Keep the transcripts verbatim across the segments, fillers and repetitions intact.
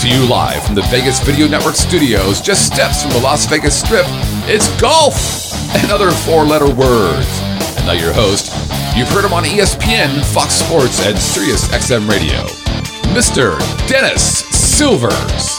to you live from the Vegas Video Network studios, just steps from the Las Vegas Strip, it's golf and other four-letter words. And now your host, you've heard him on E S P N, Fox Sports, and Sirius X M Radio, Mister Dennis Silvers.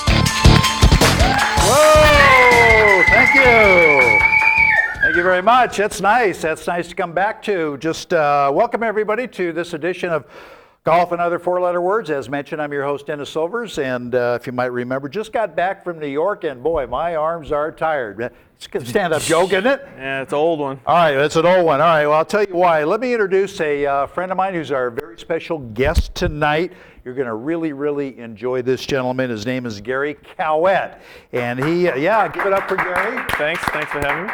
Whoa, thank you. Thank you very much. That's nice. That's nice to come back to. Just uh, welcome everybody to this edition of Golf and Other Four-Letter Words. As mentioned, I'm your host, Dennis Silvers, and uh, if you might remember, just got back from New York, and boy, my arms are tired. It's a stand-up joke, isn't it? Yeah, it's an old one. All right, it's an old one. All right, well, I'll tell you why. Let me introduce a uh, friend of mine who's our very special guest tonight. You're going to really, really enjoy this gentleman. His name is Gary Cowett, and he, uh, yeah, give it up for Gary. Thanks, thanks for having me.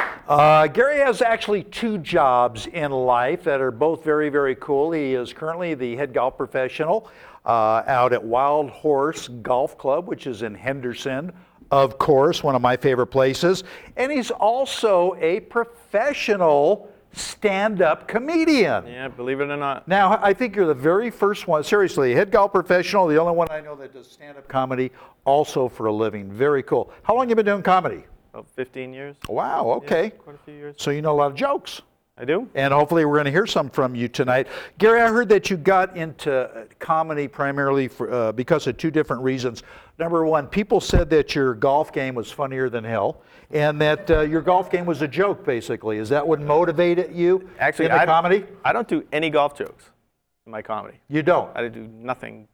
Uh, Gary has actually two jobs in life that are both very, very cool. He is currently the head golf professional uh, out at Wild Horse Golf Club, which is in Henderson, of course, one of my favorite places. And he's also a professional stand-up comedian. Yeah, believe it or not. Now, I think you're the very first one, seriously, head golf professional, the only one I know that does stand-up comedy also for a living. Very cool. How long have you been doing comedy? About fifteen years. Wow, okay. Yeah, quite a few years. So you know a lot of jokes. I do. And hopefully we're going to hear some from you tonight. Gary, I heard that you got into comedy primarily for, uh, because of two different reasons. Number one, people said that your golf game was funnier than hell, and that uh, your golf game was a joke, basically. Is that what motivated you Actually, in the I, comedy? I don't do any golf jokes in my comedy. You don't? I do nothing.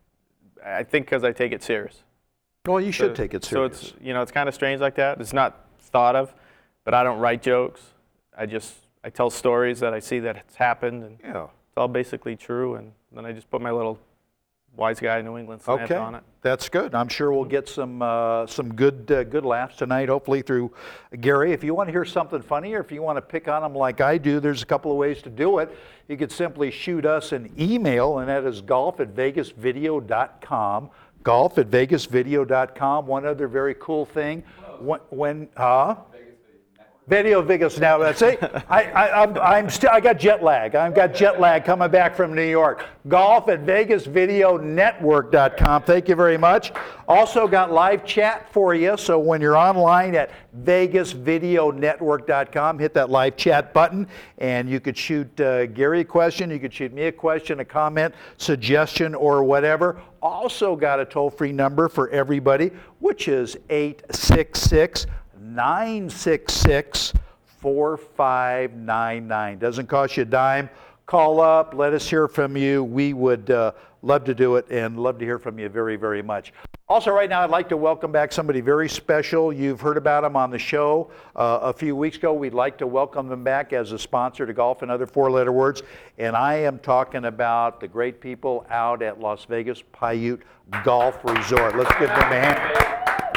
I think because I take it serious. Well, you should so, take it serious. So it's, you know, it's kind of strange like that. It's not thought of, but I don't write jokes. I just, I tell stories that I see that it's happened, and Yeah. it's all basically true, and then I just put my little wise guy New England slant Okay, on it. that's good. I'm sure we'll get some uh, some good uh, good laughs tonight, hopefully through Gary. If you want to hear something funny, or if you want to pick on him like I do, there's a couple of ways to do it. You could simply shoot us an email, and that is golf at vegas video dot com. golf at vegas video dot com. One other very cool thing, when, when huh? Video Vegas now. That's it. I, I, I'm, I'm still. I got jet lag. I've got jet lag coming back from New York. Golf at vegas video network dot com. Thank you very much. Also got live chat for you. So when you're online at vegas video network dot com, hit that live chat button, and you could shoot uh, Gary a question. You could shoot me a question, a comment, suggestion, or whatever. Also got a toll-free number for everybody, which is eight six six, nine six six, four five nine nine. Doesn't cost you a dime. Call up, let us hear from you. We would uh, love to do it and love to hear from you very, very much. Also, right now, I'd like to welcome back somebody very special. You've heard about him on the show uh, a few weeks ago. We'd like to welcome them back as a sponsor to Golf and Other Four-Letter Words. And I am talking about the great people out at Las Vegas Paiute Golf Resort. Let's give them a hand.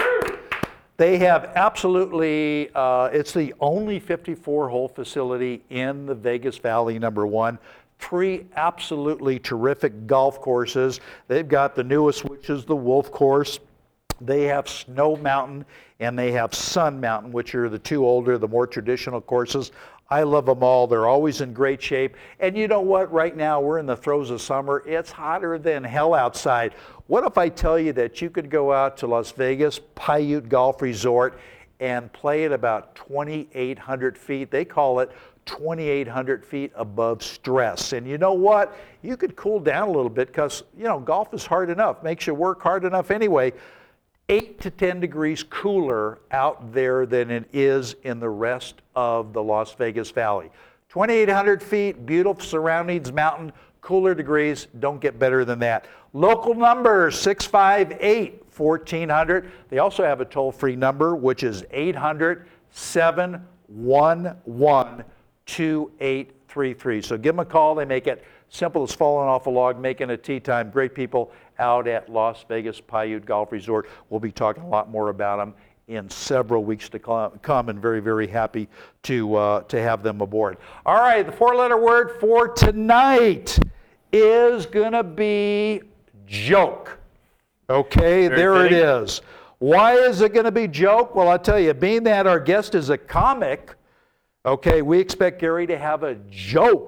They have absolutely, uh, it's the only fifty-four hole facility in the Vegas Valley, number one. Three absolutely terrific golf courses. They've got the newest, which is the Wolf Course. They have Snow Mountain, and they have Sun Mountain, which are the two older, the more traditional courses. I love them all. They're always in great shape. And you know what? Right now, we're in the throes of summer. It's hotter than hell outside. What if I tell you that you could go out to Las Vegas Paiute Golf Resort and play at about twenty-eight hundred feet? They call it twenty-eight hundred feet above stress. And you know what? You could cool down a little bit because, you know, golf is hard enough. Makes you work hard enough anyway. eight to ten degrees cooler out there than it is in the rest of the Las Vegas Valley. twenty-eight hundred feet, beautiful surroundings, mountain, cooler degrees. Don't get better than that. Local number, six five eight, one four zero zero. They also have a toll-free number, which is eight hundred, seven one one, two eight three three. So give them a call. They make it simple as falling off a log, making a tee time. Great people out at Las Vegas Paiute Golf Resort. We'll be talking a lot more about them in several weeks to come, and very, very happy to uh, to have them aboard. All right, the four-letter word for tonight is gonna be joke. Okay, Very there fitting. it is. Why is it gonna be joke? Well, I'll tell you, being that our guest is a comic, okay, we expect Gary to have a joke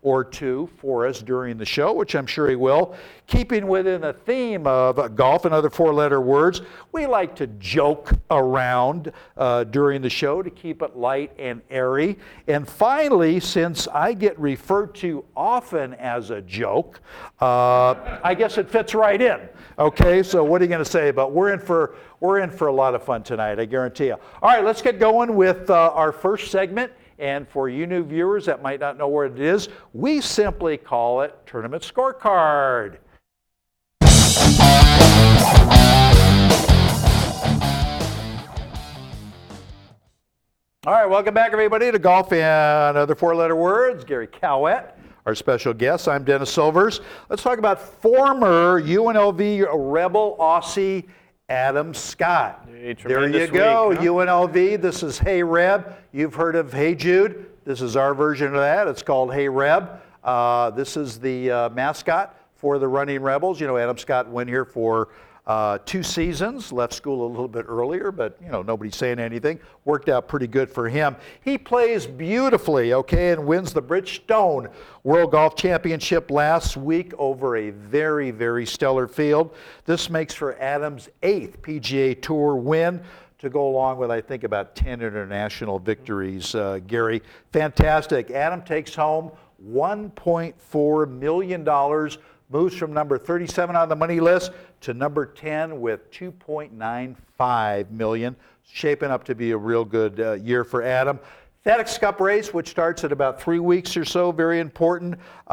or two for us during the show, which I'm sure he will. Keeping within the theme of golf and other four-letter words, we like to joke around uh, during the show to keep it light and airy. And finally, since I get referred to often as a joke, uh, I guess it fits right in. Okay, so what are you going to say? But we're in for we're in for a lot of fun tonight, I guarantee you. All right, let's get going with uh, our first segment. And for you new viewers that might not know what it is, we simply call it Tournament Scorecard. All right, welcome back, everybody, to Golf and Other Four-Letter Words. Gary Cowett, our special guest. I'm Dennis Silvers. Let's talk about former U N L V Rebel Aussie Adam Scott. Hey, there you go, week, huh? U N L V. This is Hey Reb. You've heard of Hey Jude. This is our version of that. It's called Hey Reb. Uh, this is the uh, mascot for the Running Rebels. You know, Adam Scott went here for uh, two seasons. Left school a little bit earlier, but you know, nobody's saying anything. Worked out pretty good for him. He plays beautifully, okay, and wins the Bridgestone World Golf Championship last week over a very, very stellar field. This makes for Adam's eighth P G A Tour win, to go along with, I think, about ten international victories, uh, Gary. Fantastic. Adam takes home one point four million dollars, moves from number thirty-seven on the money list to number ten with two point nine five million dollars. Shaping up to be a real good uh, year for Adam. FedEx Cup race, which starts in about three weeks or so, very important.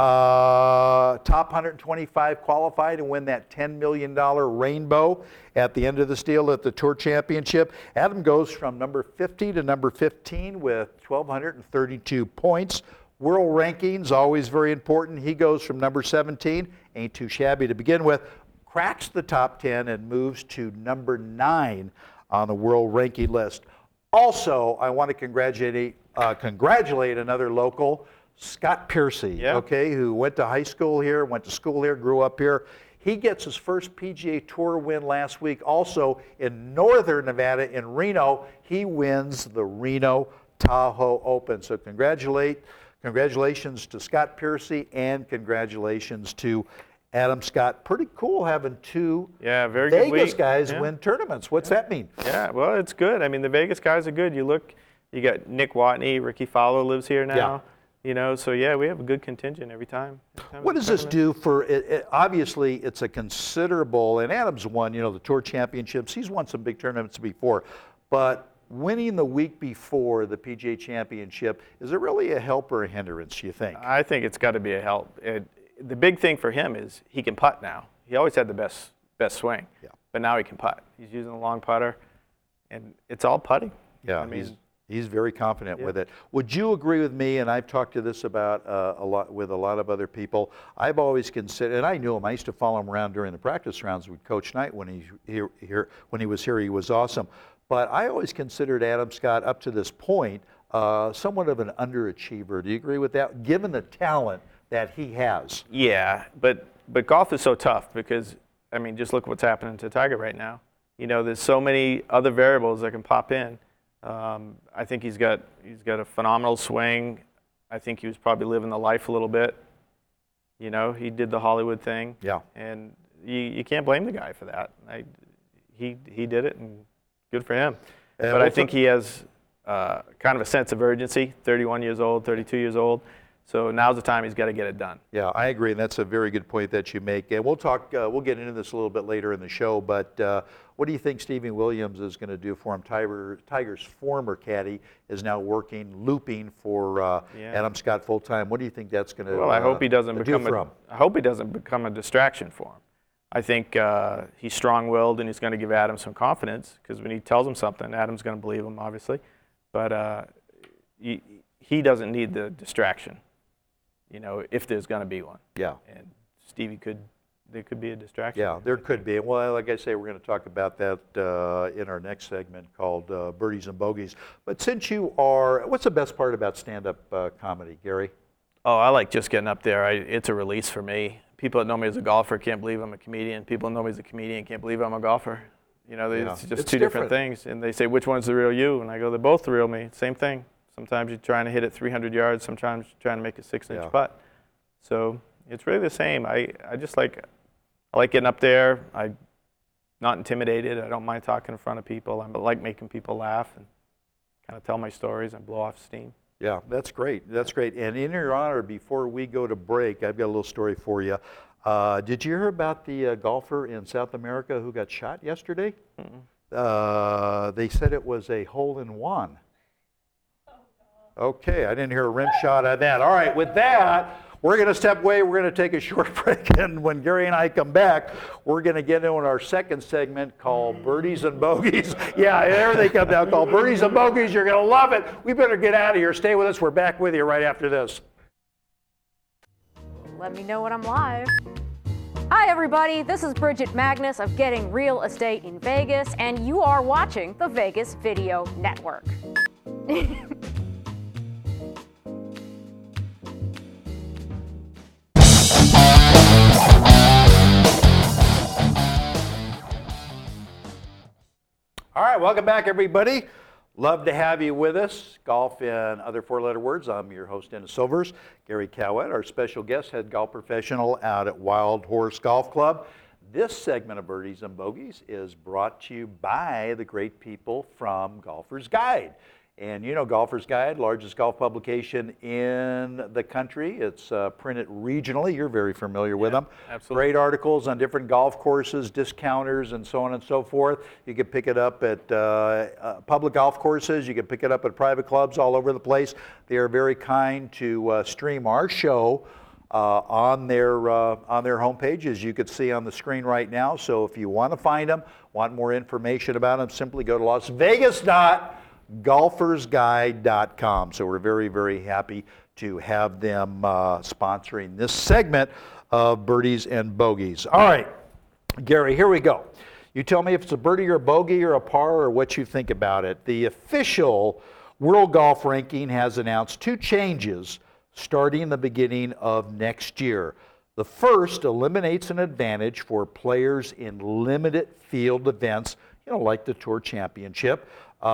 Uh, top one hundred twenty-five qualified and win that ten million dollars rainbow at the end of this deal at the Tour Championship. Adam goes from number fifty to number fifteen with one thousand two hundred thirty-two points. World rankings, always very important. He goes from number seventeen, ain't too shabby to begin with, cracks the top ten and moves to number nine on the world ranking list. Also, I want to congratulate uh, congratulate another local, Scott Piercy, yeah. okay, who went to high school here, went to school here, grew up here. He gets his first P G A Tour win last week. Also in Northern Nevada, in Reno, he wins the Reno Tahoe Open. So congratulate, congratulations to Scott Piercy, and congratulations to Adam Scott. Pretty cool having two yeah, very good Vegas week. guys yeah. win tournaments. What's yeah. that mean? Yeah, well, it's good. I mean, the Vegas guys are good. You look, you got Nick Watney, Ricky Fowler lives here now. Yeah. You know, so yeah, we have a good contingent every time. Every time what does this do for, it, it, obviously it's a considerable, and Adam's won, you know, the Tour Championships. He's won some big tournaments before, but winning the week before the P G A Championship, is it really a help or a hindrance, you think? I think it's got to be a help. It, the big thing for him is he can putt now. He always had the best best swing, yeah. but now he can putt. He's using a long putter, and it's all putting. Yeah, I mean, he's he's very confident yeah. with it. Would you agree with me? And I've talked to this about uh, a lot with a lot of other people. I've always considered, and I knew him. I used to follow him around during the practice rounds with Coach Knight when he here, here when he was here. He was awesome. But I always considered Adam Scott up to this point uh, somewhat of an underachiever. Do you agree with that? Given the talent that he has. Yeah, but but golf is so tough because, I mean, just look what's happening to Tiger right now. You know, there's so many other variables that can pop in. Um, I think he's got he's got a phenomenal swing. I think he was probably living the life a little bit. You know, he did the Hollywood thing. Yeah. And you, you can't blame the guy for that. I, he he did it, and good for him. And but I think he has uh, kind of a sense of urgency. thirty-one years old, thirty-two years old. So now's the time he's got to get it done. Yeah, I agree, and that's a very good point that you make. And we'll talk. Uh, we'll get into this a little bit later in the show. But uh, what do you think Stevie Williams is going to do for him? Tiger, Tiger's former caddy is now working, looping for uh, yeah. Adam Scott full time. What do you think that's going to? Well, I hope he doesn't uh, become. A, I hope he doesn't become a distraction for him. I think uh, he's strong-willed, and he's going to give Adam some confidence because when he tells him something, Adam's going to believe him, obviously. But uh, he, he doesn't need the distraction. You know, if there's going to be one. Yeah. And Stevie could, there could be a distraction. Yeah, there could be. Well, like I say, we're going to talk about that uh, in our next segment called uh, Birdies and Bogeys. But since you are, what's the best part about stand-up uh, comedy, Gary? Oh, I like just getting up there. I, it's a release for me. People that know me as a golfer can't believe I'm a comedian. People that know me as a comedian can't believe I'm a golfer. You know, yeah. it's just it's two different. different things. And they say, which one's the real you? And I go, they're both the real me. Same thing. Sometimes you're trying to hit it three hundred yards. Sometimes you're trying to make a six-inch yeah. putt. So it's really the same. I, I just like I like getting up there. I'm not intimidated. I don't mind talking in front of people. I like making people laugh and kind of tell my stories and blow off steam. Yeah, that's great. That's great. And in your honor, before we go to break, I've got a little story for you. Uh, did you hear about the uh, golfer in South America who got shot yesterday? Mm-mm. Uh, they said it was a hole-in-one. Okay, I didn't hear a rim shot on that. All right, with that, we're going to step away. We're going to take a short break, and when Gary and I come back, we're going to get into our second segment called Birdies and Bogeys. Yeah, there they come down, called Birdies and Bogeys. You're going to love it. We better get out of here. Stay with us. We're back with you right after this. Let me know when I'm live. Hi everybody, this is Bridget Magnus of Getting Real Estate in Vegas, and you are watching the Vegas Video Network. All right, welcome back, everybody. Love to have you with us. Golf and other four-letter words. I'm your host, Dennis Silvers. Gary Cowett, our special guest, head golf professional out at Wild Horse Golf Club. This segment of Birdies and Bogeys is brought to you by the great people from Golfer's Guide. And you know Golfer's Guide, largest golf publication in the country. It's uh, printed regionally. You're very familiar with yeah, them. Absolutely. Great articles on different golf courses, discounters, and so on and so forth. You can pick it up at uh, uh, public golf courses. You can pick it up at private clubs all over the place. They are very kind to uh, stream our show uh, on their uh, on their homepage, as you can see on the screen right now. So if you want to find them, want more information about them, simply go to Las Vegas dot golfers guide dot com. So we're very, very happy to have them uh, sponsoring this segment of Birdies and Bogeys. All right, Gary, here we go. You tell me if it's a birdie or a bogey or a par or what you think about it. The official World Golf Ranking has announced two changes starting the beginning of next year. The first eliminates an advantage for players in limited field events, you know, like the Tour Championship.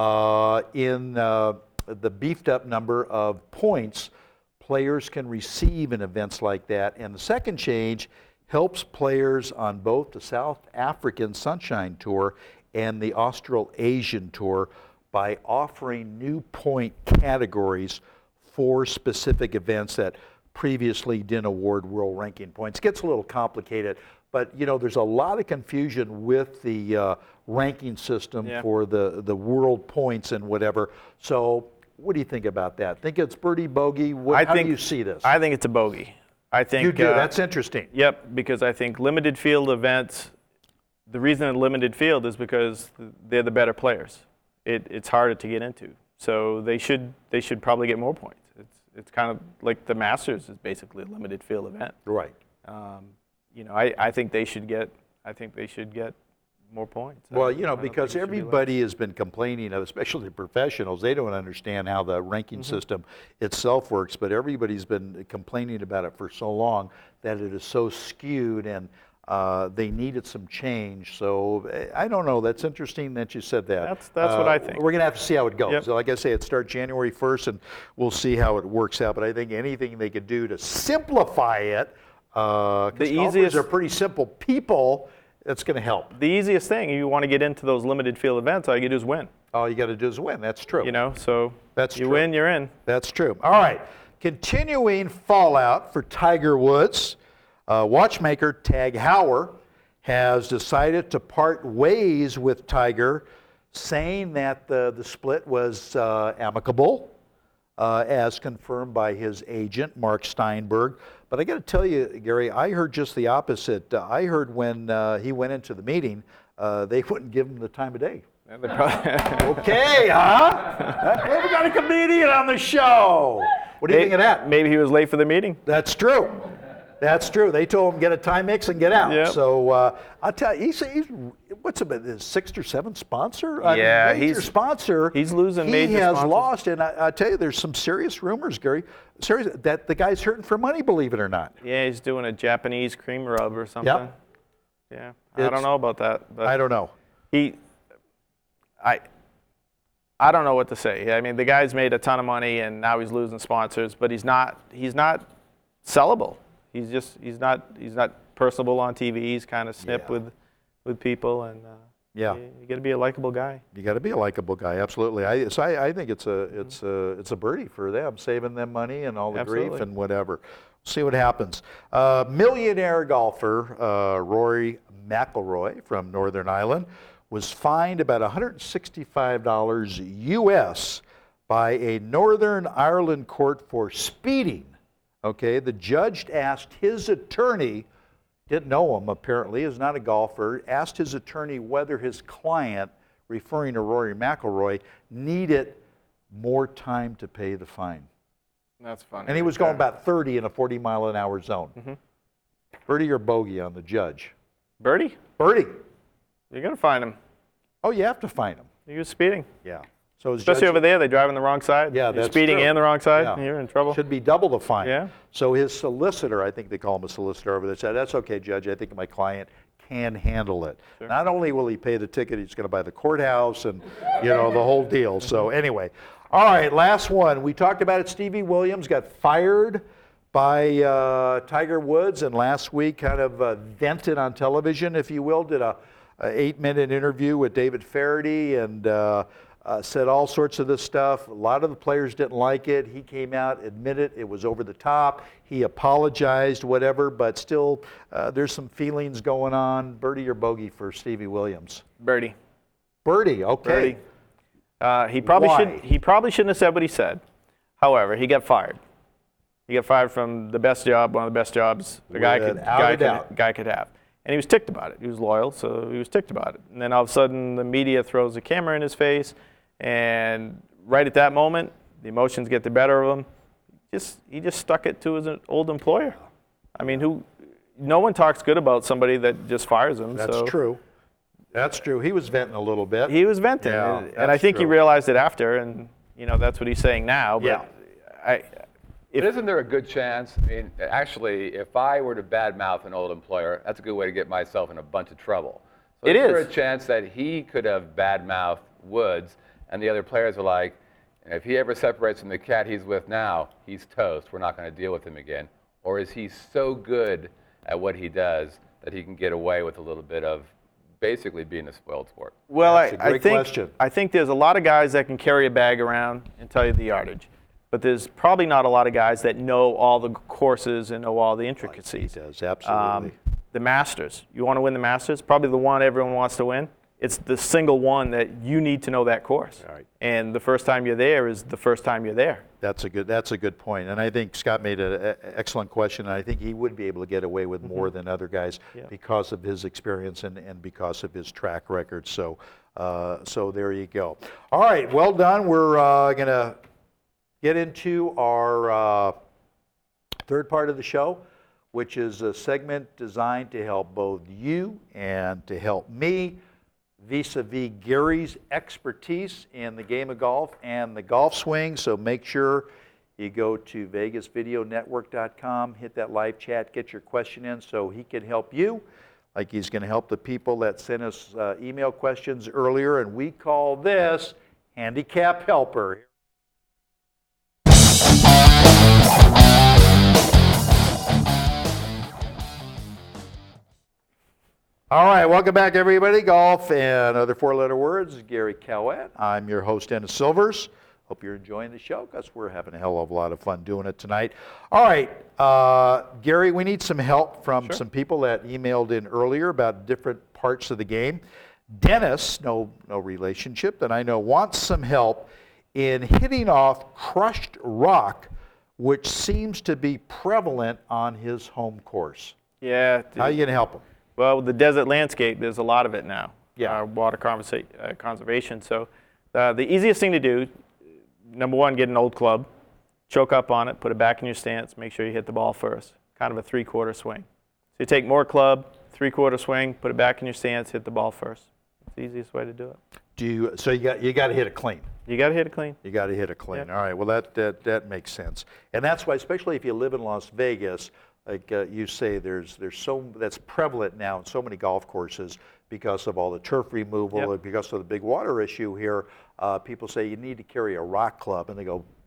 Uh, in uh, the beefed up number of points players can receive in events like that. And the second change helps players on both the South African Sunshine Tour and the Australasian Tour by offering new point categories for specific events that previously didn't award world ranking points. It gets a little complicated, but you know, there's a lot of confusion with the uh, ranking system yeah. for the, the world points and whatever. So what do you think about that? Think it's birdie, bogey? What, I how think, do you see this? I think it's a bogey. I think you do. Uh, That's interesting. Yep, because I think limited field events, the reason a limited field is because they're the better players. It, it's harder to get into. So they should they should probably get more points. It's it's kind of like the Masters is basically a limited field event. Right. Um, you know, I, I think they should get I think they should get more points. Well, you know, because everybody be has been complaining, especially the professionals, they don't understand how the ranking mm-hmm. system itself works, but everybody's been complaining about it for so long that it is so skewed, and uh, they needed some change. So I don't know, that's interesting that you said that. That's, that's uh, what I think. We're going to have to see how it goes. Yep. So like I say, it starts January first, and we'll see how it works out, but I think anything they could do to simplify it, uh, the golfers easiest are pretty simple people, that's going to help. The easiest thing, you want to get into those limited field events, all you got to do is win. All you got to do is win. That's true. You know, so that's you true. win, you're in. That's true. All right. Continuing fallout for Tiger Woods, uh, watchmaker Tag Heuer has decided to part ways with Tiger, saying that the, the split was uh, amicable, uh, as confirmed by his agent, Mark Steinberg. But I got to tell you, Gary, I heard just the opposite. Uh, I heard when uh, he went into the meeting, uh, they wouldn't give him the time of day. Yeah, they probably okay, huh? Hey, we got a comedian on the show. What do you maybe, think of that? Maybe he was late for the meeting. That's true. That's true. They told him get a time mix and get out. Yep. So uh, I'll tell you, he's, he's what's about his sixth or seventh sponsor? Yeah, I mean, major he's sponsor. He's losing he major He has sponsors. lost, and I, I tell you, there's some serious rumors, Gary, serious that the guy's hurting for money. Believe it or not. Yeah, he's doing a Japanese cream rub or something. Yep. Yeah, I It's, don't know about that. But I don't know. He, I. I don't know what to say. I mean, the guy's made a ton of money, and now he's losing sponsors, but he's not. He's not sellable. He's just he's not he's not personable on T V. He's kind of snip Yeah. with with people, and uh, Yeah. you, you got to be a likable guy. You got to be a likable guy, absolutely. I, so I, I think it's a it's a it's a birdie for them, saving them money and all the grief Absolutely. and whatever. See what happens. Uh, millionaire golfer uh, Rory McIlroy from Northern Ireland was fined about one hundred sixty-five dollars U S by a Northern Ireland court for speeding. Okay, the judge asked his attorney, didn't know him apparently, is not a golfer, asked his attorney whether his client, referring to Rory McIlroy, needed more time to pay the fine. That's funny. And he was going about thirty in a forty mile an hour zone. Mhm. Birdie or bogey on the judge? Birdie, Birdie. you're gonna find him. Oh, you have to fine him. He was speeding, Yeah. So his especially judge over there. They drive on the wrong side. Yeah, You're that's speeding true. and the wrong side. Yeah. And you're in trouble. should be double the fine. Yeah. So his solicitor, I think they call him a solicitor over there, said, that's okay, Judge, I think my client can handle it. Sure. Not only will he pay the ticket, he's going to buy the courthouse and, you know, the whole deal. So anyway, all right, last one. We talked about it. Stevie Williams got fired by uh, Tiger Woods, and last week kind of uh, vented on television, if you will, did a, a eight-minute interview with David Faraday, and uh, uh, said all sorts of this stuff. A lot of the players didn't like it. He came out, admitted it was over the top. He apologized, whatever, but still uh, there's some feelings going on. Birdie or bogey for Stevie Williams? Birdie. Birdie, okay. Birdie. Uh, he probably Why? should. He probably shouldn't have said what he said. However, he got fired. He got fired from the best job, one of the best jobs a guy could, Without guy a doubt. could, guy could have. And he was ticked about it. He was loyal, so he was ticked about it. And then all of a sudden, the media throws a camera in his face, and right at that moment, the emotions get the better of him. Just he just stuck it to his old employer. I mean, who? No one talks good about somebody that just fires him. That's so true. That's true. He was venting a little bit. He was venting, Yeah, and, and I that's think he true. realized it after, and you know that's what he's saying now. But Yeah. I, But isn't there a good chance? I mean, actually, if I were to badmouth an old employer, that's a good way to get myself in a bunch of trouble. So It is there is. a chance that he could have badmouthed Woods, and the other players are like, if he ever separates from the cat he's with now, he's toast. We're not going to deal with him again. Or is he so good at what he does that he can get away with a little bit of basically being a spoiled sport? well, That's I, a I great think question. I think there's a lot of guys that can carry a bag around and tell you the yardage, but there's probably not a lot of guys that know all the courses and know all the He intricacies. does, absolutely. Um, the Masters. You want to win the Masters? Probably the one everyone wants to win. It's the single one that you need to know that course. Right. And the first time you're there is the first time you're there. That's a good. That's a good point, and I think Scott made an excellent question. And I think he would be able to get away with more than other guys Yeah. because of his experience and, and because of his track record. So, uh, so there you go. All right, well done. We're uh, gonna get into our uh, third part of the show, which is a segment designed to help both you and to help me vis-a-vis Gary's expertise in the game of golf and the golf swing. So make sure you go to Vegas Video Network dot com, hit that live chat, get your question in so he can help you, like he's going to help the people that sent us uh, email questions earlier. And we call this Handicap Helper. All right, welcome back, everybody. Golf and other four-letter words. Gary Cowett. I'm your host, Dennis Silvers. Hope you're enjoying the show because we're having a hell of a lot of fun doing it tonight. All right, uh, Gary, we need some help from Sure. some people that emailed in earlier about different parts of the game. Dennis, no, no relationship that I know, wants some help in hitting off crushed rock, which seems to be prevalent on his home course. Yeah. How are you going to help him? Well, with the desert landscape, there's a lot of it now. Yeah. Uh, water conversa- uh, conservation. So uh, the easiest thing to do, number one, get an old club, choke up on it, put it back in your stance, make sure you hit the ball first. Kind of a three-quarter swing. So you take more club, three-quarter swing, put it back in your stance, hit the ball first. It's the easiest way to do it. Do you, so you got you got to hit it clean. You got to hit it clean. You got to hit it clean. Yeah. All right. Well, that, that that makes sense, and that's why, especially if you live in Las Vegas, like uh, you say, there's there's so that's prevalent now in so many golf courses because of all the turf removal Yep. and because of the big water issue here. Uh, people say you need to carry a rock club, and they go,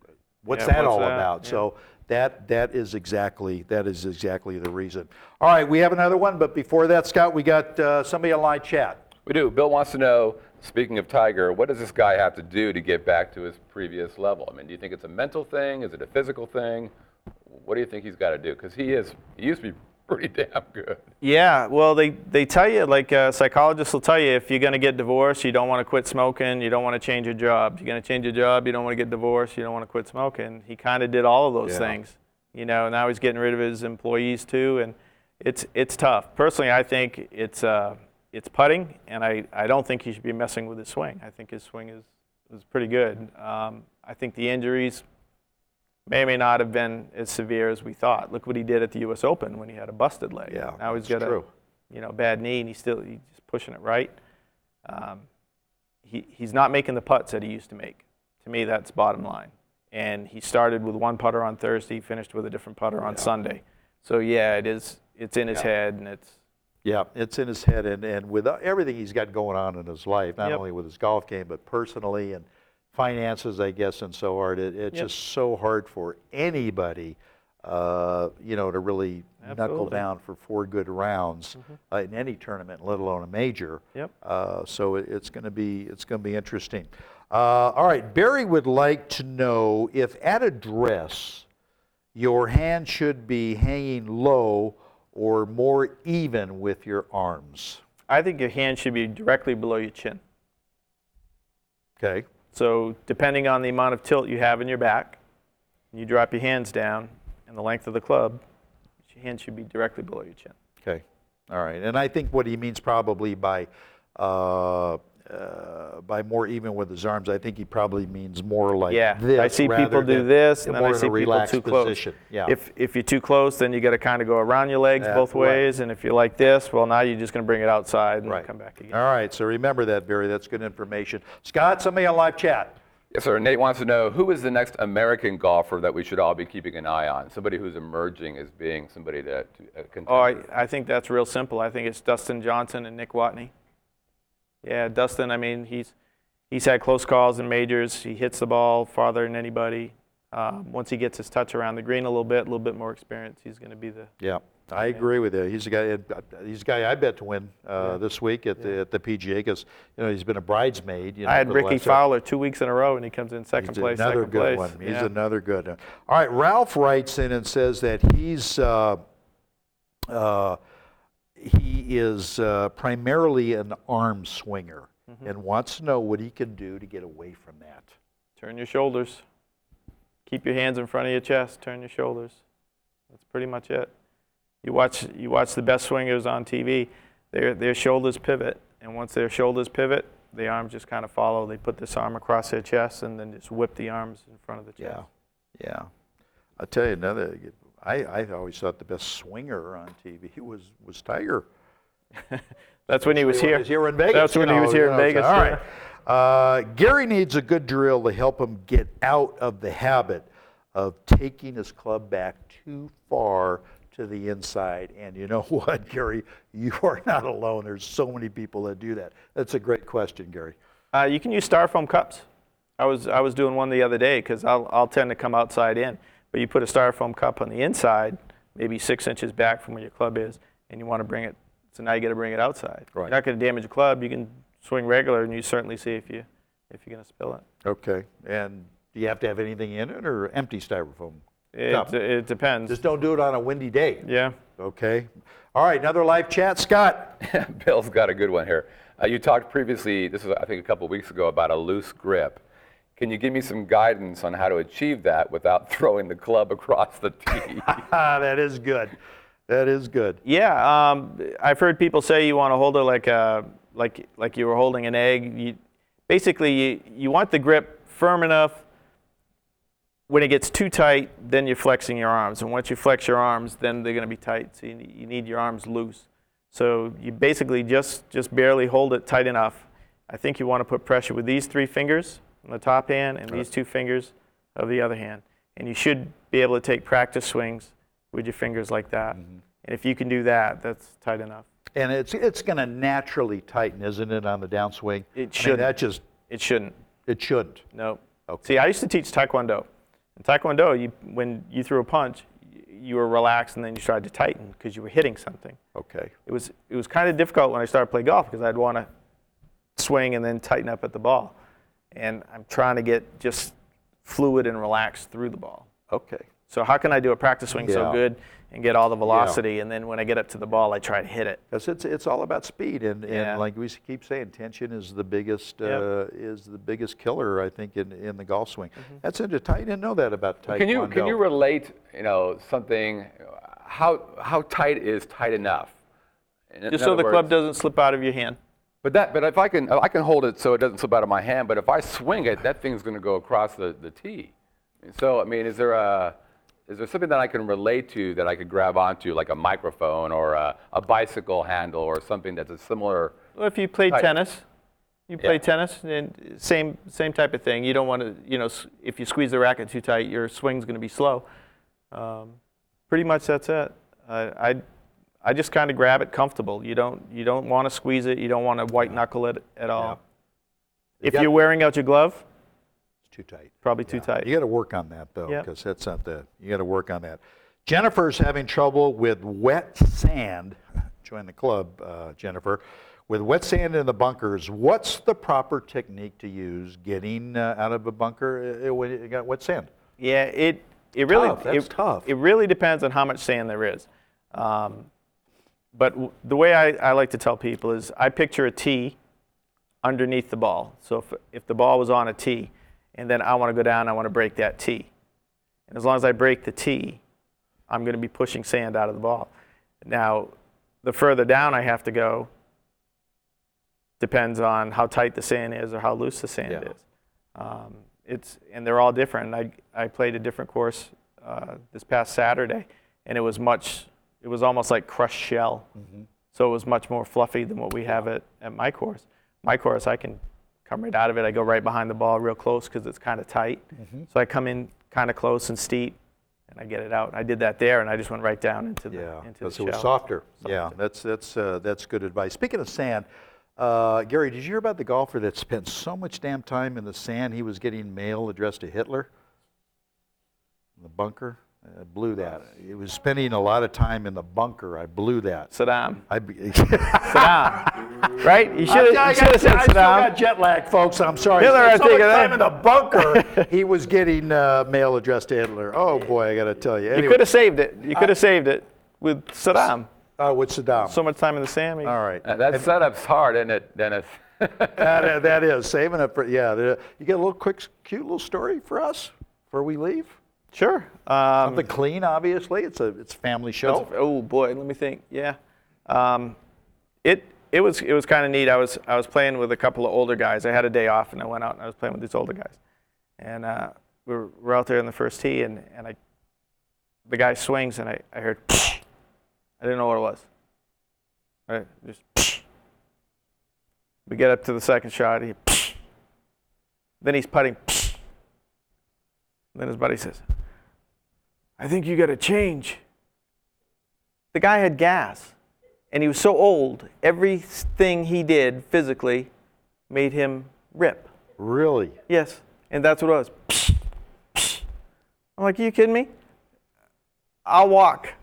what's Yeah, that what's all that? about? Yeah. So that that is exactly that is exactly the reason. All right, we have another one, but before that, Scott, we got uh, somebody on live chat. We do. Bill wants to know, speaking of Tiger, what does this guy have to do to get back to his previous level? I mean, do you think it's a mental thing? Is it a physical thing? What do you think he's got to do? Because he is, he used to be pretty damn good. Yeah, well, they, they tell you, like uh, psychologists will tell you, if you're going to get divorced, you don't want to quit smoking, you don't want to change your job. You're going to change your job, you don't want to get divorced, you don't want to quit smoking. He kind of did all of those Yeah. things. You know, now he's getting rid of his employees too, and it's it's tough. Personally, I think it's uh, it's putting, and I, I don't think he should be messing with his swing. I think his swing is, is pretty good. Um, I think the injuries may or may not have been as severe as we thought. Look what he did at the U S Open when he had a busted leg. Yeah, now he's that's got true. a you know bad knee, and he's still he's just pushing it right. Um, he he's not making the putts that he used to make. To me, that's bottom line. And he started with one putter on Thursday, finished with a different putter on Yeah. Sunday. So yeah, it is. It's in his Yeah. head, and it's Yeah, it's in his head, and, and with everything he's got going on in his life, not Yep. only with his golf game, but personally and finances, I guess, and so on. It, it's Yep. just so hard for anybody, uh, you know, to really knuckle Absolutely. down for four good rounds uh, in any tournament, let alone a major. Yep. Uh, so it, it's going to be it's going to be interesting. Uh, all right, Barry would like to know if at address your hand should be hanging low or more even with your arms. I think your hand should be directly below your chin. Okay. So depending on the amount of tilt you have in your back, you drop your hands down, and the length of the club, your hand should be directly below your chin. Okay. All right. And I think what he means probably by uh, uh, by more even with his arms, I think he probably means more like Yeah, this. I see rather people do than- this, and then more I in a see people relaxed too close. position. Yeah. If if you're too close, then you got to kind of go around your legs Yeah, both right. ways, and if you're like this, well, now you're just going to bring it outside and Right. come back again. All right. So remember that, Barry. That's good information. Scott, somebody on live chat. Yes, sir. Nate wants to know, who is the next American golfer that we should all be keeping an eye on? Somebody who's emerging as being somebody to, to a contender. Oh, I, I think that's real simple. I think it's Dustin Johnson and Nick Watney. Yeah, Dustin, I mean, he's he's had close calls in majors. He hits the ball farther than anybody. Um, once he gets his touch around the green a little bit, a little bit more experience, he's going to be the Yeah, I agree with you. He's a guy. He's a guy I bet to win uh, this week at the at the P G A because you know he's been a bridesmaid. You know, I had for the Ricky last- Fowler two weeks in a row, and he comes in second He's place. another second good place. one. He's Yeah. another good one. All right, Ralph writes in and says that he's uh, uh, he is uh, primarily an arm swinger Mm-hmm. and wants to know what he can do to get away from that. Turn your shoulders. Keep your hands in front of your chest. Turn your shoulders. That's pretty much it. You watch you watch the best swingers on T V. Their their shoulders pivot, and once their shoulders pivot, the arms just kind of follow. They put this arm across their chest and then just whip the arms in front of the chest. Yeah, yeah. I'll tell you another. I, I always thought the best swinger on T V was was Tiger. That's when he was When here. he was here in Vegas. That's when you he was know, here you in know, Vegas. so- all yeah. right. Uh, Gary needs a good drill to help him get out of the habit of taking his club back too far to the inside. And you know what, Gary? You are not alone. There's so many people that do that. That's a great question, Gary. Uh, you can use styrofoam cups. I was I was doing one the other day because I'll I'll tend to come outside in, but you put a styrofoam cup on the inside, maybe six inches back from where your club is, and you want to bring it. So now you got to bring it outside. Right. You're not going to damage your club. You can swing regular, and you certainly see if you if you're going to spill it. Okay. And do you have to have anything in it or empty styrofoam? It, Cup. it depends. Just don't do it on a windy day. yeah. Okay. All right. Another live chat, Scott. Bill's got a good one here. Uh, you talked previously, this was I think a couple weeks ago, about a loose grip. Can you give me some guidance on how to achieve that without throwing the club across the tee? Ah, that is good. That is good. Yeah, um, I've heard people say you want to hold it like a, like like you were holding an egg. You, basically, you, you want the grip firm enough. When it gets too tight, then you're flexing your arms, and once you flex your arms, then they're going to be tight. So you need, you need your arms loose. So you basically just just barely hold it tight enough. I think you want to put pressure with these three fingers on the top hand and these two fingers of the other hand, and you should be able to take practice swings with your fingers like that. Mm-hmm. And if you can do that, that's tight enough. And it's it's going to naturally tighten, isn't it, on the downswing? It I mean, shouldn't. that just It shouldn't. it shouldn't. No. Okay. See, I used to teach Taekwondo. In Taekwondo, you, when you threw a punch, you were relaxed and then you tried to tighten because you were hitting something. Okay. It was it was kind of difficult when I started playing golf because I'd want to swing and then tighten up at the ball. And I'm trying to get just fluid and relaxed through the ball. Okay. So how can I do a practice swing Yeah. so good and get all the velocity, and then when I get up to the ball, I try to hit it? Because it's it's all about speed, and, and Yeah. like we keep saying, tension is the biggest Yep. uh, is the biggest killer, I think, in, in the golf swing. That's interesting. I didn't know that about Taekwondo. Can you can you relate, you know, something? How how tight is tight enough? In- in Just so other the club words- doesn't slip out of your hand. But that but if I can I can hold it so it doesn't slip out of my hand. But if I swing it, that thing's going to go across the, the tee. So I mean, is there a is there something that I can relate to that I could grab onto, like a microphone or a, a bicycle handle or something that's a similar? Well, if you played Tight. tennis, you play Yeah. tennis, and same same type of thing. You don't want to, you know, s- if you squeeze the racket too tight, your swing's going to be slow. Um, pretty much that's it. I I, I just kind of grab it comfortable. You don't you don't want to squeeze it. You don't want to white knuckle it at all. You If got- you're wearing out your glove, It's too tight. probably too tight. You got to work on that though, Yep. because that's not the. You got to work on that. Jennifer's having trouble with wet sand. Join the club, uh, Jennifer. With wet sand in the bunkers, what's the proper technique to use getting uh, out of a bunker uh, when you got wet sand? Yeah, it it really Tough, that's it, tough. It really depends on how much sand there is. Um, but w- the way I, I like to tell people is I picture a tee underneath the ball. So if if the ball was on a tee, and then I want to go down, I want to break that tee. And as long as I break the tee, I'm going to be pushing sand out of the ball. Now, the further down I have to go depends on how tight the sand is or how loose the sand Yeah. is. Um, it's and they're all different. I I played a different course uh, this past Saturday, and it was much. It was almost like crushed shell. So it was much more fluffy than what we have at, at my course. My course, I can come right out of it. I go right behind the ball real close because it's kind of tight. So I come in kind of close and steep, and I get it out. I did that there, and I just went right down into the Yeah, into because the it was shell. softer. Yeah, that's that's uh, that's good advice. Speaking of sand, uh, Gary, did you hear about the golfer that spent so much damn time in the sand? He was getting mail addressed to Hitler in the bunker. I blew that. He was spending a lot of time in the bunker. I blew that. Saddam. I be- Saddam. Right? You should I have said got- I still Saddam. got jet lag, folks. I'm sorry. Hitler, Spent I so think much of that. time in the bunker. He was getting uh, mail addressed to Hitler. Oh boy, I got to tell you. You Anyway, could have saved it. You could have saved it with Saddam. uh, with Saddam. So much time in the sand. I mean, All right. Uh, That setup's hard, isn't it, Dennis? that, that is saving it for yeah. the- You got a little quick, cute little story for us before we leave. Sure. Um, Something clean, obviously. It's a it's a family show. Oh boy, let me think. Yeah, um, it it was it was kind of neat. I was I was playing with a couple of older guys. I had a day off, and I went out and I was playing with these older guys, and uh, we were, we're out there in the first tee, and, and I the guy swings, and I, I heard I didn't know what it was. Right, just we get up to the second shot. He then he's putting. Then his buddy says, I think you got to change. The guy had gas, and he was so old, everything he did physically made him rip. Really? Yes, and that's what it was. I'm like, are you kidding me? I'll walk.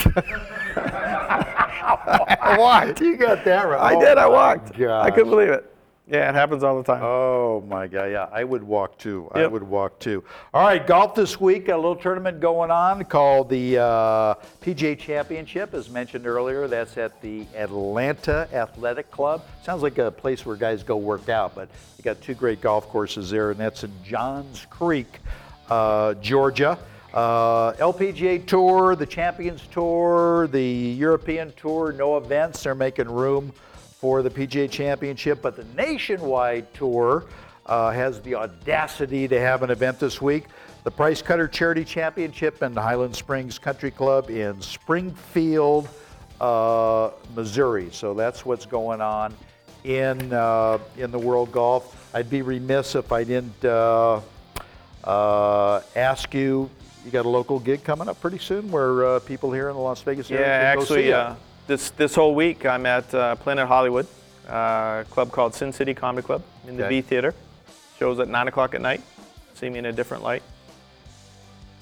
I walked. You got that right. I Oh did, I my walked. I gosh. couldn't believe it. Yeah, it happens all the time. Oh my God! Yeah, I would walk too. I Yep. would walk too. All right, golf this week. A little tournament going on called the uh, P G A Championship, as mentioned earlier. That's at the Atlanta Athletic Club. Sounds like a place where guys go work out, but you got two great golf courses there, and that's in Johns Creek, uh, Georgia. Uh, L P G A Tour, the Champions Tour, the European Tour, no events. They're making room for the P G A Championship, but the Nationwide Tour uh, has the audacity to have an event this week. The Price Cutter Charity Championship and the Highland Springs Country Club in Springfield, uh, Missouri. So that's what's going on in uh, in the World Golf. I'd be remiss if I didn't uh, uh, ask you. You got a local gig coming up pretty soon, where uh, people here in the Las Vegas area Yeah, can go see actually, you. uh, this this whole week I'm at uh, Planet Hollywood, uh, a club called Sin City Comedy Club in the Okay. V Theater. Shows at nine o'clock at night. See me in a different light.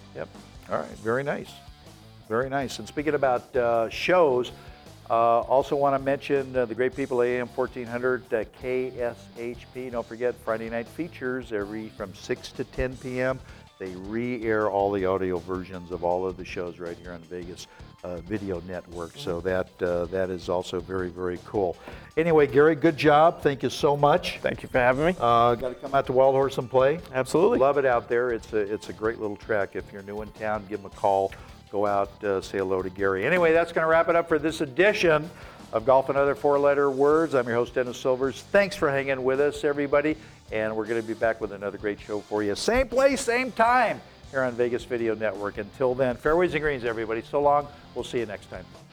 Yep. All right. Very nice. Very nice. And speaking about uh, shows, uh, also want to mention uh, the great people at A M fourteen hundred uh, K S H P. Don't forget Friday night features every from six to ten p m They re-air all the audio versions of all of the shows right here on the Vegas uh, Video Network. So that uh, that is also very, very cool. Anyway, Gary, good job. Thank you so much. Thank you for having me. Uh, Got to come out to Wild Horse and play. Absolutely. Love it out there. It's a, it's a great little track. If you're new in town, give them a call. Go out, uh, say hello to Gary. Anyway, that's going to wrap it up for this edition of Golf and Other Four-Letter Words. I'm your host, Dennis Silvers. Thanks for hanging with us, everybody. And we're going to be back with another great show for you. Same place, same time here on Vegas Video Network. Until then, fairways and greens, everybody. So long. We'll see you next time.